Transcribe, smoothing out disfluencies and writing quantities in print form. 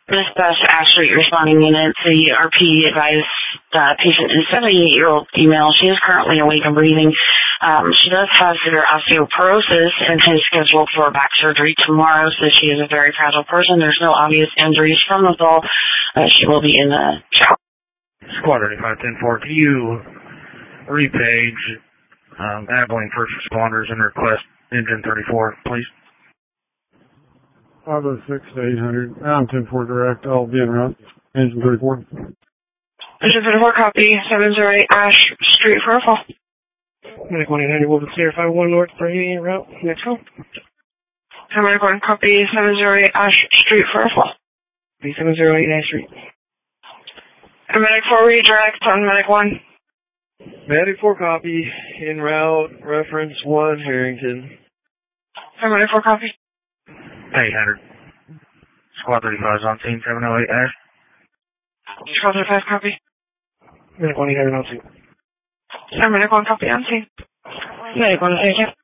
Dispatch Ashford responding unit. The RP advised patient is a 78-year-old female. She is currently awake and breathing. She does have severe osteoporosis and is scheduled for back surgery tomorrow, so she is a very fragile person. There's no obvious injuries from the fall. She will be in the shower. Squad 3510-4, can you repage Abilene First Responders and request engine 34, please? 506 to 800. I'm 10-4 direct. I'll be en route. Engine 34. Engine 34, copy. 708 Ash Street for a fall. Medic 1-800 will be clear. 51 North for en route. Next call. Medic 1, copy. 708 Ash Street for a fall. 708 Ash Street. Medic 4, redirect on Medic 1. Medic 4, copy. En route. Reference 1, Harrington. Medic 4, copy. 800. Squad 35 is on scene. 708 Ash. Squad 35, copy. Medic 1-800 on scene. Medic 1, copy on scene. Medic 1, thank you.